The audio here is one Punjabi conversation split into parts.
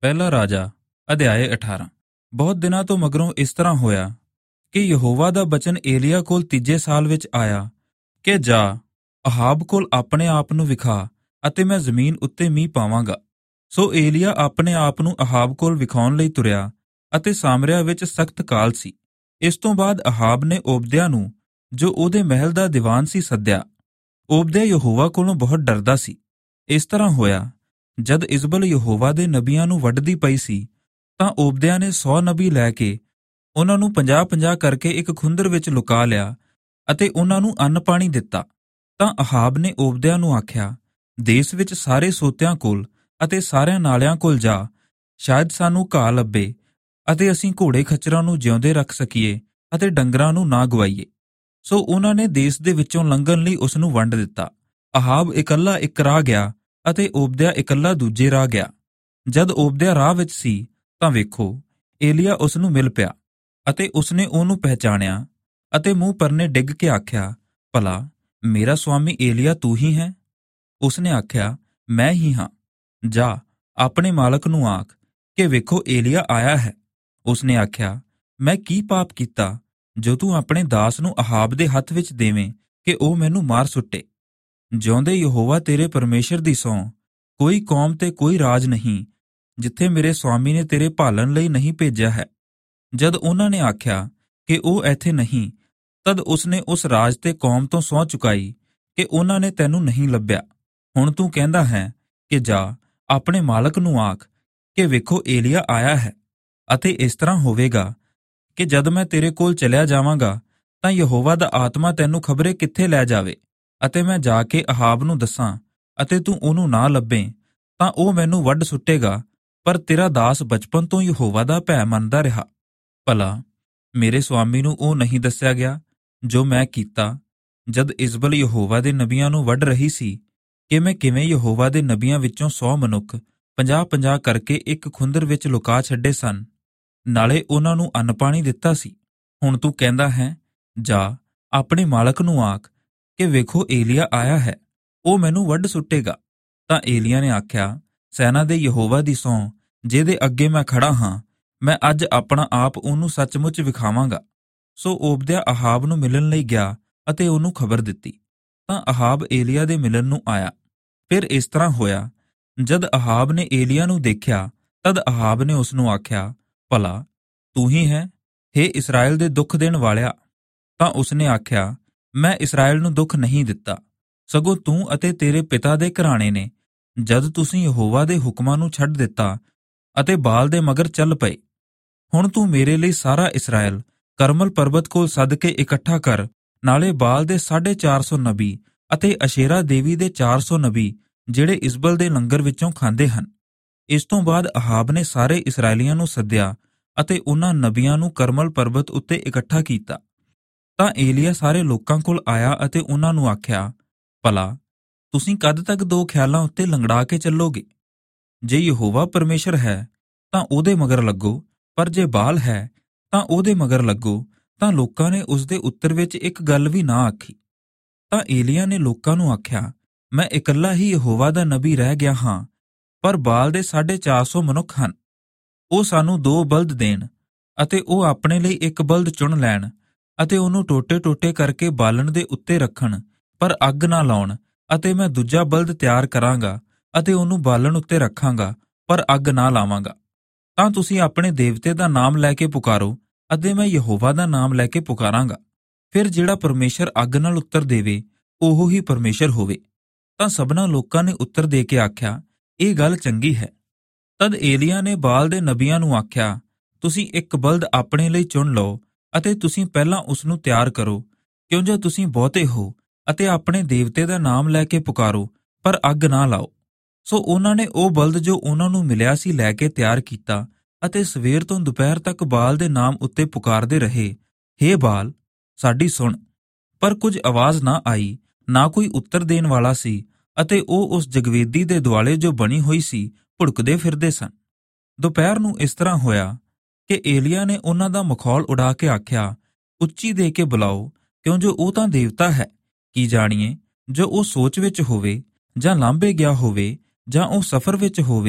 ਪਹਿਲਾ ਰਾਜਾ ਅਧਿਆਇ 18। ਬਹੁਤ ਦਿਨਾਂ ਤੋਂ ਮਗਰੋਂ ਇਸ ਤਰ੍ਹਾਂ ਹੋਇਆ ਕਿ ਯਹੋਵਾ ਦਾ ਬਚਨ ਏਲੀਆ ਕੋਲ ਤੀਜੇ ਸਾਲ ਵਿੱਚ ਆਇਆ ਕਿ ਜਾ ਅਹਾਬ ਕੋਲ ਆਪਣੇ ਆਪ ਨੂੰ ਵਿਖਾ ਅਤੇ ਮੈਂ ਜ਼ਮੀਨ ਉੱਤੇ ਮੀਂਹ ਪਾਵਾਂਗਾ। ਸੋ ਏਲੀਆ ਆਪਣੇ ਆਪ ਨੂੰ ਅਹਾਬ ਕੋਲ ਵਿਖਾਉਣ ਲਈ ਤੁਰਿਆ ਅਤੇ ਸਾਮਰਿਆ ਵਿੱਚ ਸਖਤ ਕਾਲ ਸੀ। ਇਸ ਤੋਂ ਬਾਅਦ ਅਹਾਬ ਨੇ ਓਬਦਿਆ ਨੂੰ, ਜੋ ਉਹਦੇ ਮਹਿਲ ਦਾ ਦੀਵਾਨ ਸੀ, ਸੱਦਿਆ। ਓਬਦਿਆ ਯਹੋਵਾ ਕੋਲੋਂ ਬਹੁਤ ਡਰਦਾ ਸੀ। ਇਸ ਤਰ੍ਹਾਂ ਹੋਇਆ, ਜਦ ਇਜ਼ਬਲ ਯਹੋਵਾ ਦੇ ਨਬੀਆਂ ਨੂੰ ਵੱਢਦੀ ਪਈ ਸੀ ਤਾਂ ਓਬਦਿਆ ਨੇ 100 ਨਬੀ ਲੈ ਕੇ ਉਹਨਾਂ ਨੂੰ 50-50 ਕਰਕੇ ਇੱਕ ਖੁੰਦਰ ਵਿੱਚ ਲੁਕਾ ਲਿਆ ਅਤੇ ਉਹਨਾਂ ਨੂੰ ਅੰਨ ਪਾਣੀ ਦਿੱਤਾ। ਤਾਂ ਅਹਾਬ ਨੇ ਓਬਦਿਆ ਨੂੰ ਆਖਿਆ, ਦੇਸ਼ ਵਿੱਚ ਸਾਰੇ ਸੋਤਿਆਂ ਕੋਲ ਅਤੇ ਸਾਰਿਆਂ ਨਾਲਿਆਂ ਕੋਲ ਜਾ, ਸ਼ਾਇਦ ਸਾਨੂੰ ਘਾਹ ਲੱਭੇ ਅਤੇ ਅਸੀਂ ਘੋੜੇ ਖੱਚਰਾਂ ਨੂੰ ਜਿਉਂਦੇ ਰੱਖ ਸਕੀਏ ਅਤੇ ਡੰਗਰਾਂ ਨੂੰ ਨਾ ਗਵਾਈਏ। ਸੋ ਉਹਨਾਂ ਨੇ ਦੇਸ਼ ਦੇ ਵਿੱਚੋਂ ਲੰਘਣ ਲਈ ਉਸ ਨੂੰ ਵੰਡ ਦਿੱਤਾ। ਅਹਾਬ ਇਕੱਲਾ ਇੱਕ ਰਾਹ ਗਿਆ ਅਤੇ ਓਬਦਿਆ ਇਕੱਲਾ ਦੂਜੇ ਰਾਹ ਗਿਆ। ਜਦ ਓਬਦਿਆ ਰਾਹ ਵਿੱਚ ਸੀ ਤਾਂ ਵੇਖੋ, ਏਲੀਆ ਉਸ ਨੂੰ ਮਿਲ ਪਿਆ ਅਤੇ ਉਸਨੇ ਉਹਨੂੰ ਪਹਿਚਾਣਿਆ ਅਤੇ ਮੂੰਹ ਪਰਨੇ ਡਿੱਗ ਕੇ ਆਖਿਆ, ਭਲਾ ਮੇਰਾ ਸੁਆਮੀ ਏਲੀਆ ਤੂੰ ਹੀ ਹੈ? ਉਸਨੇ ਆਖਿਆ, ਮੈਂ ਹੀ ਹਾਂ। ਜਾ ਆਪਣੇ ਮਾਲਕ ਨੂੰ ਆਖ ਕਿ ਵੇਖੋ ਏਲੀਆ ਆਇਆ ਹੈ। ਉਸਨੇ ਆਖਿਆ, ਮੈਂ ਕੀ ਪਾਪ ਕੀਤਾ ਜੋ ਤੂੰ ਆਪਣੇ ਦਾਸ ਨੂੰ ਅਹਾਬ ਦੇ ਹੱਥ ਵਿੱਚ ਦੇਵੇਂ ਕਿ ਉਹ ਮੈਨੂੰ ਮਾਰ ਸੁੱਟੇ? ਜਿਉਂਦੇ ਯਹੋਵਾ ਤੇਰੇ ਪਰਮੇਸ਼ਰ ਦੀ ਸਹੁੰ, ਕੋਈ ਕੌਮ ਤੇ ਕੋਈ ਰਾਜ ਨਹੀਂ ਜਿੱਥੇ ਮੇਰੇ ਸੁਆਮੀ ਨੇ ਤੇਰੇ ਭਾਲਣ ਲਈ ਨਹੀਂ ਭੇਜਿਆ ਹੈ। ਜਦ ਉਹਨਾਂ ਨੇ ਆਖਿਆ ਕਿ ਉਹ ਇੱਥੇ ਨਹੀਂ, ਤਦ ਉਸਨੇ ਉਸ ਰਾਜ ਤੇ ਕੌਮ ਤੋਂ ਸਹੁੰ ਚੁਕਾਈ ਕਿ ਉਹਨਾਂ ਨੇ ਤੈਨੂੰ ਨਹੀਂ ਲੱਭਿਆ। ਹੁਣ ਤੂੰ ਕਹਿੰਦਾ ਹੈ ਕਿ ਜਾ ਆਪਣੇ ਮਾਲਕ ਨੂੰ ਆਖ ਕਿ ਵੇਖੋ ਏਲੀਆ ਆਇਆ ਹੈ। ਅਤੇ ਇਸ ਤਰ੍ਹਾਂ ਹੋਵੇਗਾ ਕਿ ਜਦ ਮੈਂ ਤੇਰੇ ਕੋਲ ਚਲਿਆ ਜਾਵਾਂਗਾ ਤਾਂ ਯਹੋਵਾ ਦਾ ਆਤਮਾ ਤੈਨੂੰ ਖਬਰੇ ਕਿੱਥੇ ਲੈ ਜਾਵੇ ਅਤੇ ਮੈਂ ਜਾ ਕੇ ਅਹਾਬ ਨੂੰ ਦੱਸਾਂ ਅਤੇ ਤੂੰ ਉਹਨੂੰ ਨਾ ਲੱਭੇ ਤਾਂ ਉਹ ਮੈਨੂੰ ਵੱਢ ਸੁੱਟੇਗਾ। ਪਰ ਤੇਰਾ ਦਾਸ ਬਚਪਨ ਤੋਂ ਯਹੋਵਾ ਦਾ ਭੈ ਮੰਨਦਾ ਰਿਹਾ। ਭਲਾ ਮੇਰੇ ਸੁਆਮੀ ਨੂੰ ਉਹ ਨਹੀਂ ਦੱਸਿਆ ਗਿਆ ਜੋ ਮੈਂ ਕੀਤਾ ਜਦ ਇਜ਼ਬਲ ਯਹੋਵਾ ਦੇ ਨਬੀਆਂ ਨੂੰ ਵੱਢ ਰਹੀ ਸੀ, ਕਿ ਮੈਂ ਕਿਵੇਂ ਯਹੋਵਾ ਦੇ ਨਬੀਆਂ ਵਿੱਚੋਂ 100 ਮਨੁੱਖ 50-50 ਕਰਕੇ ਇੱਕ ਖੁੰਦਰ ਵਿੱਚ ਲੁਕਾ ਛੱਡੇ ਸਨ, ਨਾਲੇ ਉਹਨਾਂ ਨੂੰ ਅੰਨ ਪਾਣੀ ਦਿੱਤਾ ਸੀ। ਹੁਣ ਤੂੰ ਕਹਿੰਦਾ ਹੈ, ਜਾ ਆਪਣੇ ਮਾਲਕ ਨੂੰ ਆਖ ਕਿ ਵੇਖੋ ਏਲੀਆ ਆਇਆ ਹੈ, ਉਹ ਮੈਨੂੰ ਵੱਢ ਸੁੱਟੇਗਾ। ਤਾਂ ਏਲੀਆ ਨੇ ਆਖਿਆ, ਸੈਨਾ ਦੇ ਯਹੋਵਾ ਦੀ ਸਹੁੰ ਜਿਹਦੇ ਅੱਗੇ ਮੈਂ ਖੜਾ ਹਾਂ, ਮੈਂ ਅੱਜ ਆਪਣਾ ਆਪ ਉਹਨੂੰ ਸੱਚਮੁੱਚ ਵਿਖਾਵਾਂਗਾ। ਸੋ ਓਬਦਿਆ ਅਹਾਬ ਨੂੰ ਮਿਲਣ ਲਈ ਗਿਆ ਅਤੇ ਉਹਨੂੰ ਖਬਰ ਦਿੱਤੀ। ਤਾਂ ਅਹਾਬ ਏਲੀਆ ਦੇ ਮਿਲਣ ਨੂੰ ਆਇਆ। ਫਿਰ ਇਸ ਤਰ੍ਹਾਂ ਹੋਇਆ, ਜਦ ਅਹਾਬ ਨੇ ਏਲੀਆ ਨੂੰ ਦੇਖਿਆ ਤਦ ਅਹਾਬ ਨੇ ਉਸ ਨੂੰ ਆਖਿਆ, ਭਲਾ ਤੂੰ ਹੀ ਹੈ, ਹੇ ਇਸਰਾਏਲ ਦੇ ਦੁੱਖ ਦੇਣ ਵਾਲਿਆ? ਤਾਂ ਉਸਨੇ ਆਖਿਆ, ਮੈਂ ਇਸਰਾਏਲ ਨੂੰ ਦੁੱਖ ਨਹੀਂ ਦਿੱਤਾ, ਸਗੋਂ ਤੂੰ ਅਤੇ ਤੇਰੇ ਪਿਤਾ ਦੇ ਘਰਾਣੇ ਨੇ, ਜਦ ਤੁਸੀਂ ਯਹੋਵਾ ਦੇ ਹੁਕਮਾਂ ਨੂੰ ਛੱਡ ਦਿੱਤਾ ਅਤੇ ਬਾਲ ਦੇ ਮਗਰ ਚੱਲ ਪਏ। ਹੁਣ ਤੂੰ ਮੇਰੇ ਲਈ ਸਾਰਾ ਇਸਰਾਏਲ ਕਰਮਲ ਪਰਬਤ ਕੋਲ ਸੱਦ ਕੇ ਇਕੱਠਾ ਕਰ, ਨਾਲੇ ਬਾਲ ਦੇ 450 ਨਬੀ ਅਤੇ ਅਸ਼ੇਰਾ ਦੇਵੀ ਦੇ 400 ਨਬੀ ਜਿਹੜੇ ਇਜ਼ਬਲ ਦੇ ਲੰਗਰ ਵਿੱਚੋਂ ਖਾਂਦੇ ਹਨ। ਇਸ ਤੋਂ ਬਾਅਦ ਅਹਾਬ ਨੇ ਸਾਰੇ ਇਸਰਾਏਲੀਆਂ ਨੂੰ ਸੱਦਿਆ ਅਤੇ ਉਹਨਾਂ ਨਬੀਆਂ ਨੂੰ ਕਰਮਲ ਪਰਬਤ ਉੱਤੇ ਇਕੱਠਾ ਕੀਤਾ। ਤਾਂ ਏਲੀਆ ਸਾਰੇ ਲੋਕਾਂ ਕੋਲ ਆਇਆ ਅਤੇ ਉਹਨਾਂ ਨੂੰ ਆਖਿਆ, ਭਲਾ ਤੁਸੀਂ ਕਦ ਤੱਕ ਦੋ ਖਿਆਲਾਂ ਉੱਤੇ ਲੰਗੜਾ ਕੇ ਚੱਲੋਗੇ? ਜੇ ਯਹੋਵਾ ਪਰਮੇਸ਼ਰ ਹੈ ਤਾਂ ਉਹਦੇ ਮਗਰ ਲੱਗੋ, ਪਰ ਜੇ ਬਾਲ ਹੈ ਤਾਂ ਉਹਦੇ ਮਗਰ ਲੱਗੋ। ਤਾਂ ਲੋਕਾਂ ਨੇ ਉਸ ਦੇ ਉੱਤਰ ਵਿੱਚ ਇੱਕ ਗੱਲ ਵੀ ਨਾ ਆਖੀ। ਤਾਂ ਏਲੀਆ ਨੇ ਲੋਕਾਂ ਨੂੰ ਆਖਿਆ, ਮੈਂ ਇਕੱਲਾ ਹੀ ਯਹੋਵਾ ਦਾ ਨਬੀ ਰਹਿ ਗਿਆ ਹਾਂ, ਪਰ ਬਾਲ ਦੇ 450 ਮਨੁੱਖ ਹਨ। ਉਹ ਸਾਨੂੰ 2 ਬਲਦ ਦੇਣ ਅਤੇ ਉਹ ਆਪਣੇ ਲਈ ਇੱਕ ਬਲਦ ਚੁਣ ਲੈਣ ਅਤੇ ਉਹਨੂੰ ਟੋਟੇ-ਟੋਟੇ ਕਰਕੇ ਬਾਲਣ ਦੇ ਉੱਤੇ ਰੱਖਣ, ਪਰ ਅੱਗ ਨਾ ਲਾਉਣ। ਅਤੇ ਮੈਂ ਦੂਜਾ ਬਲਦ ਤਿਆਰ ਕਰਾਂਗਾ ਅਤੇ ਉਹਨੂੰ ਬਾਲਣ ਉੱਤੇ ਰੱਖਾਂਗਾ, ਪਰ ਅੱਗ ਨਾ ਲਾਵਾਂਗਾ। ਤਾਂ ਤੁਸੀਂ ਆਪਣੇ ਦੇਵਤੇ ਦਾ ਨਾਮ ਲੈ ਕੇ ਪੁਕਾਰੋ ਅਤੇ ਮੈਂ ਯਹੋਵਾ ਦਾ ਨਾਮ ਲੈ ਕੇ ਪੁਕਾਰਾਂਗਾ। ਫਿਰ ਜਿਹੜਾ ਪਰਮੇਸ਼ਰ ਅੱਗ ਨਾਲ ਉੱਤਰ ਦੇਵੇ, ਉਹ ਹੀ ਪਰਮੇਸ਼ਰ ਹੋਵੇ। ਤਾਂ ਸਭਨਾਂ ਲੋਕਾਂ ਨੇ ਉੱਤਰ ਦੇ ਕੇ ਆਖਿਆ, ਇਹ ਗੱਲ ਚੰਗੀ ਹੈ। ਤਦ ਏਲੀਆ ਨੇ ਬਾਲ ਦੇ ਨਬੀਆਂ ਨੂੰ ਆਖਿਆ, ਤੁਸੀਂ ਇੱਕ ਬਲਦ ਆਪਣੇ ਲਈ ਚੁਣ ਲਓ ਅਤੇ ਤੁਸੀਂ ਪਹਿਲਾਂ ਉਸ ਨੂੰ ਤਿਆਰ ਕਰੋ, ਕਿਉਂ ਜੋ ਤੁਸੀਂ ਬਹੁਤੇ ਹੋ, ਅਤੇ ਆਪਣੇ ਦੇਵਤੇ ਦਾ ਨਾਮ ਲੈ ਕੇ ਪੁਕਾਰੋ, ਪਰ ਅੱਗ ਨਾ ਲਾਓ। ਸੋ ਉਹਨਾਂ ਨੇ ਉਹ ਬਲਦ ਜੋ ਉਹਨਾਂ ਨੂੰ ਮਿਲਿਆ ਸੀ ਲੈ ਕੇ ਤਿਆਰ ਕੀਤਾ ਅਤੇ ਸਵੇਰ ਤੋਂ ਦੁਪਹਿਰ ਤੱਕ ਬਾਲ ਦੇ ਨਾਮ ਉੱਤੇ ਪੁਕਾਰਦੇ ਰਹੇ, ਹੇ ਬਾਲ ਸਾਡੀ ਸੁਣ। ਪਰ ਕੁਝ ਆਵਾਜ਼ ਨਾ ਆਈ, ਨਾ ਕੋਈ ਉੱਤਰ ਦੇਣ ਵਾਲਾ ਸੀ, ਅਤੇ ਉਹ ਉਸ ਜਗਵੇਦੀ ਦੇ ਦੁਆਲੇ ਜੋ ਬਣੀ ਹੋਈ ਸੀ ਭੁੜਕਦੇ ਫਿਰਦੇ ਸਨ। ਦੁਪਹਿਰ ਨੂੰ ਇਸ ਤਰ੍ਹਾਂ ਹੋਇਆ ਕਿ ਏਲੀਆ ਨੇ ਉਹਨਾਂ ਦਾ ਮਖੌਲ ਉਡਾ ਕੇ ਆਖਿਆ, ਉੱਚੀ ਦੇ ਕੇ ਬੁਲਾਓ, ਕਿਉਂ ਜੋ ਉਹ ਤਾਂ ਦੇਵਤਾ ਹੈ। ਕੀ ਜਾਣੀਏ, ਜੋ ਉਹ ਸੋਚ ਵਿੱਚ ਹੋਵੇ ਜਾਂ ਲਾਂਭੇ ਗਿਆ ਹੋਵੇ ਜਾਂ ਉਹ ਸਫ਼ਰ ਵਿੱਚ ਹੋਵੇ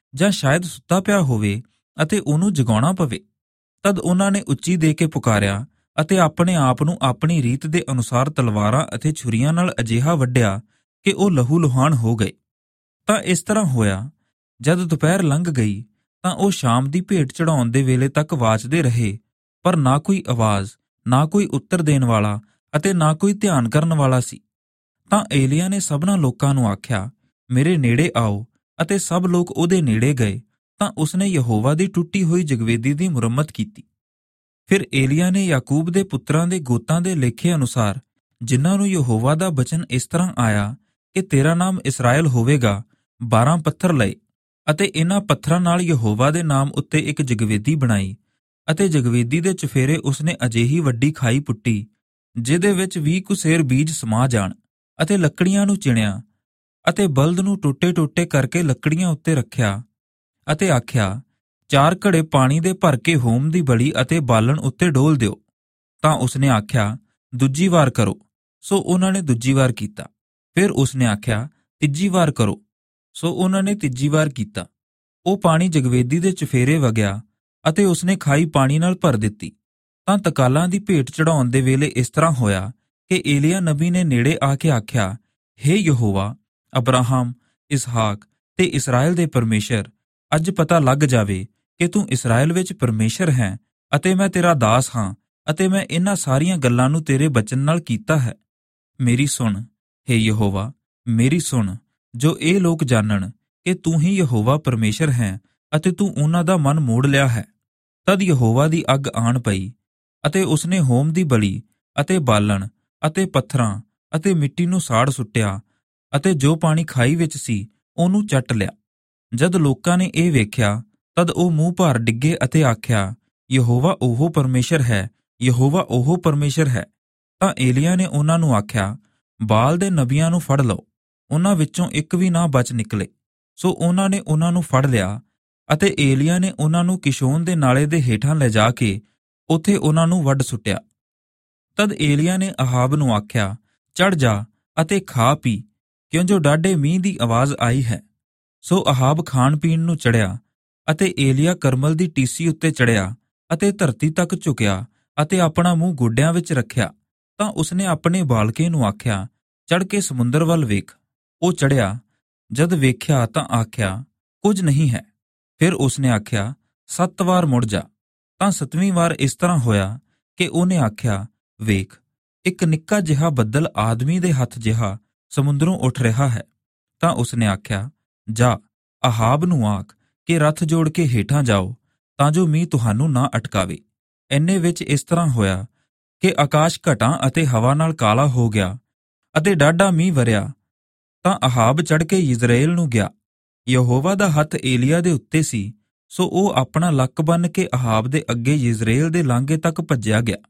ਜਾਂ ਸ਼ਾਇਦ ਸੁੱਤਾ ਪਿਆ ਹੋਵੇ ਅਤੇ ਉਹਨੂੰ ਜਗਾਉਣਾ ਪਵੇ। ਤਦ ਉਹਨਾਂ ਨੇ ਉੱਚੀ ਦੇ ਕੇ ਪੁਕਾਰਿਆ ਅਤੇ ਆਪਣੇ ਆਪ ਨੂੰ ਆਪਣੀ ਰੀਤ ਦੇ ਅਨੁਸਾਰ ਤਲਵਾਰਾਂ ਅਤੇ ਛੁਰੀਆਂ ਨਾਲ ਅਜਿਹਾ ਵੱਢਿਆ ਕਿ ਉਹ ਲਹੂ ਲੁਹਾਨ ਹੋ ਗਏ। ਤਾਂ ਇਸ ਤਰ੍ਹਾਂ ਹੋਇਆ, ਜਦ ਦੁਪਹਿਰ ਲੰਘ ਗਈ ਤਾਂ ਉਹ ਸ਼ਾਮ ਦੀ ਭੇਟ ਚੜਾਉਣ ਦੇ ਵੇਲੇ ਤੱਕ ਵਾਚਦੇ ਰਹੇ, ਪਰ ਨਾ ਕੋਈ ਆਵਾਜ਼, ਨਾ ਕੋਈ ਉੱਤਰ ਦੇਣ ਵਾਲਾ ਅਤੇ ਨਾ ਕੋਈ ਧਿਆਨ ਕਰਨ ਵਾਲਾ ਸੀ। ਤਾਂ ਏਲੀਆ ਨੇ ਸਭਨਾਂ ਲੋਕਾਂ ਨੂੰ ਆਖਿਆ, ਮੇਰੇ ਨੇੜੇ ਆਓ, ਅਤੇ ਸਭ ਲੋਕ ਉਹਦੇ ਨੇੜੇ ਗਏ। ਤਾਂ ਉਸਨੇ ਯਹੋਵਾ ਦੀ ਟੁੱਟੀ ਹੋਈ ਜਗਵੇਦੀ ਦੀ ਮੁਰੰਮਤ ਕੀਤੀ। ਫਿਰ ਏਲੀਆ ਨੇ ਯਾਕੂਬ ਦੇ ਪੁੱਤਰਾਂ ਦੇ ਗੋਤਾਂ ਦੇ ਲੇਖੇ ਅਨੁਸਾਰ, ਜਿਨ੍ਹਾਂ ਨੂੰ ਯਹੋਵਾ ਦਾ ਬਚਨ ਇਸ ਤਰ੍ਹਾਂ ਆਇਆ ਕਿ ਤੇਰਾ ਨਾਮ ਇਸਰਾਏਲ ਹੋਵੇਗਾ, 12 ਪੱਥਰ ਲਏ ਅਤੇ ਇਹਨਾਂ ਪੱਥਰਾਂ ਨਾਲ ਯਹੋਵਾ ਦੇ ਨਾਮ ਉੱਤੇ ਇੱਕ ਜਗਵੇਦੀ ਬਣਾਈ। ਅਤੇ ਜਗਵੇਦੀ ਦੇ ਚੁਫੇਰੇ ਉਸਨੇ ਅਜਿਹੀ ਵੱਡੀ ਖਾਈ ਪੁੱਟੀ ਜਿਹਦੇ ਵਿੱਚ 20 ਕੁ ਸੇਰ ਬੀਜ ਸਮਾ ਜਾਣ, ਅਤੇ ਲੱਕੜੀਆਂ ਨੂੰ ਚਿਣਿਆ ਅਤੇ ਬਲਦ ਨੂੰ ਟੋਟੇ ਟੋਟੇ ਕਰਕੇ ਲੱਕੜੀਆਂ ਉੱਤੇ ਰੱਖਿਆ ਅਤੇ ਆਖਿਆ, 4 ਘੜੇ ਪਾਣੀ ਦੇ ਭਰ ਕੇ ਹੋਮ ਦੀ ਬਲੀ ਅਤੇ ਬਾਲਣ ਉੱਤੇ ਡੋਲ ਦਿਓ। ਤਾਂ ਉਸਨੇ ਆਖਿਆ, ਦੂਜੀ ਵਾਰ ਕਰੋ। ਸੋ ਉਹਨਾਂ ਨੇ ਦੂਜੀ ਵਾਰ ਕੀਤਾ। ਫਿਰ ਉਸਨੇ ਆਖਿਆ, ਤੀਜੀ ਵਾਰ ਕਰੋ। ਸੋ ਉਹਨਾਂ ਨੇ ਤੀਜੀ ਵਾਰ ਕੀਤਾ। ਉਹ ਪਾਣੀ ਜਗਵੇਦੀ ਦੇ ਚੁਫੇਰੇ ਵਗਿਆ ਅਤੇ ਉਸਨੇ ਖਾਈ ਪਾਣੀ ਨਾਲ ਭਰ ਦਿੱਤੀ। ਤਾਂ ਤਕਾਲਾਂ ਦੀ ਭੇਟ ਚੜਾਉਣ ਦੇ ਵੇਲੇ ਇਸ ਤਰ੍ਹਾਂ ਹੋਇਆ ਕਿ ਏਲੀਆ ਨਬੀ ਨੇ ਨੇੜੇ ਆ ਕੇ ਆਖਿਆ, ਹੇ ਯਹੋਵਾ, ਅਬਰਾਹਮ, ਇਸਹਾਕ ਤੇ ਇਸਰਾਏਲ ਦੇ ਪਰਮੇਸ਼ਰ, ਅੱਜ ਪਤਾ ਲੱਗ ਜਾਵੇ ਕਿ ਤੂੰ ਇਸਰਾਏਲ ਵਿੱਚ ਪਰਮੇਸ਼ਰ ਹੈ ਅਤੇ ਮੈਂ ਤੇਰਾ ਦਾਸ ਹਾਂ, ਅਤੇ ਮੈਂ ਇਹਨਾਂ ਸਾਰੀਆਂ ਗੱਲਾਂ ਨੂੰ ਤੇਰੇ ਬਚਨ ਨਾਲ ਕੀਤਾ ਹੈ। ਮੇਰੀ ਸੁਣ, ਹੇ ਯਹੋਵਾ, ਮੇਰੀ ਸੁਣ, ਜੋ ਇਹ ਲੋਕ ਜਾਣਨ ਕਿ ਤੂੰ ਹੀ ਯਹੋਵਾ ਪਰਮੇਸ਼ਰ ਹੈ ਅਤੇ ਤੂੰ ਉਹਨਾਂ ਦਾ ਮਨ ਮੋੜ ਲਿਆ ਹੈ। ਤਦ ਯਹੋਵਾ ਦੀ ਅੱਗ ਆਣ ਪਈ ਅਤੇ ਉਸਨੇ ਹੋਮ ਦੀ ਬਲੀ ਅਤੇ ਬਾਲਣ ਅਤੇ ਪੱਥਰਾਂ ਅਤੇ ਮਿੱਟੀ ਨੂੰ ਸਾੜ ਸੁੱਟਿਆ ਅਤੇ ਜੋ ਪਾਣੀ ਖਾਈ ਵਿੱਚ ਸੀ ਉਹਨੂੰ ਚੱਟ ਲਿਆ। ਜਦ ਲੋਕਾਂ ਨੇ ਇਹ ਵੇਖਿਆ ਤਦ ਉਹ ਮੂੰਹ ਭਾਰ ਡਿੱਗੇ ਅਤੇ ਆਖਿਆ, ਯਹੋਵਾ ਉਹ ਪਰਮੇਸ਼ਰ ਹੈ, ਯਹੋਵਾ ਉਹ ਪਰਮੇਸ਼ਰ ਹੈ। ਤਾਂ ਏਲੀਆ ਨੇ ਉਹਨਾਂ ਨੂੰ ਆਖਿਆ, ਬਾਲ ਦੇ ਨਬੀਆਂ ਨੂੰ ਫੜ ਲਓ, ਉਹਨਾਂ ਵਿੱਚੋਂ ਇੱਕ ਵੀ ਨਾ ਬਚ ਨਿਕਲੇ। ਸੋ ਉਹਨਾਂ ਨੇ ਉਹਨਾਂ ਨੂੰ ਫੜ ਲਿਆ ਅਤੇ ਏਲੀਆ ਨੇ ਉਹਨਾਂ ਨੂੰ ਕਿਸ਼ੋਨ ਦੇ ਨਾਲੇ ਦੇ ਹੇਠਾਂ ਲਿਜਾ ਕੇ ਉੱਥੇ ਉਹਨਾਂ ਨੂੰ ਵੱਢ ਸੁੱਟਿਆ। ਤਦ ਏਲੀਆ ਨੇ ਅਹਾਬ ਨੂੰ ਆਖਿਆ, ਚੜ੍ਹ ਜਾ ਅਤੇ ਖਾ ਪੀ, ਕਿਉਂ ਜੋ ਡਾਢੇ ਮੀਂਹ ਦੀ ਆਵਾਜ਼ ਆਈ ਹੈ। ਸੋ ਅਹਾਬ ਖਾਣ ਪੀਣ ਨੂੰ ਚੜ੍ਹਿਆ ਅਤੇ ਏਲੀਆ ਕਰਮਲ ਦੀ ਟੀਸੀ ਉੱਤੇ ਚੜ੍ਹਿਆ ਅਤੇ ਧਰਤੀ ਤੱਕ ਝੁਕਿਆ ਅਤੇ ਆਪਣਾ ਮੂੰਹ ਗੋਡਿਆਂ ਵਿੱਚ ਰੱਖਿਆ। ਤਾਂ ਉਸਨੇ ਆਪਣੇ ਬਾਲਕੇ ਨੂੰ ਆਖਿਆ, ਚੜ੍ਹ ਕੇ ਸਮੁੰਦਰ ਵੱਲ ਵੇਖ। ਉਹ ਚੜ੍ਹਿਆ। ਜਦ ਵੇਖਿਆ ਤਾਂ ਆਖਿਆ, ਕੁਝ ਨਹੀਂ ਹੈ। ਫਿਰ ਉਸਨੇ ਆਖਿਆ, 7 ਵਾਰ ਮੁੜ ਜਾ। ਤਾਂ 7ਵੀਂ ਵਾਰ ਇਸ ਤਰ੍ਹਾਂ ਹੋਇਆ ਕਿ ਉਹਨੇ ਆਖਿਆ, ਵੇਖ, ਇੱਕ ਨਿੱਕਾ ਜਿਹਾ ਬੱਦਲ ਆਦਮੀ ਦੇ ਹੱਥ ਜਿਹਾ ਸਮੁੰਦਰੋਂ ਉੱਠ ਰਿਹਾ ਹੈ। ਤਾਂ ਉਸਨੇ ਆਖਿਆ, ਜਾ, ਅਹਾਬ ਨੂੰ ਆਖ ਕਿ ਰੱਥ ਜੋੜ ਕੇ ਹੇਠਾਂ ਜਾਓ, ਤਾਂ ਜੋ ਮੀਂਹ ਤੁਹਾਨੂੰ ਨਾ ਅਟਕਾਵੇ। ਇੰਨੇ ਵਿੱਚ ਇਸ ਤਰ੍ਹਾਂ ਹੋਇਆ ਕਿ ਆਕਾਸ਼ ਘਟਾਂ ਅਤੇ ਹਵਾ ਨਾਲ ਕਾਲਾ ਹੋ ਗਿਆ ਅਤੇ ਡਾਢਾ ਮੀਂਹ ਵਰਿਆ। ਤਾਂ ਅਹਾਬ ਚੜ੍ਹ ਕੇ ਯਿਜ਼ਰਏਲ ਨੂੰ ਗਿਆ। ਯਹੋਵਾ ਦਾ ਹੱਥ ਏਲੀਆ ਦੇ ਉੱਤੇ ਸੀ, ਸੋ ਉਹ ਆਪਣਾ ਲੱਕ ਬੰਨ੍ਹ ਕੇ ਅਹਾਬ ਦੇ ਅੱਗੇ ਯਿਜ਼ਰਏਲ ਦੇ ਲਾਂਘੇ ਤੱਕ ਭੱਜਿਆ ਗਿਆ।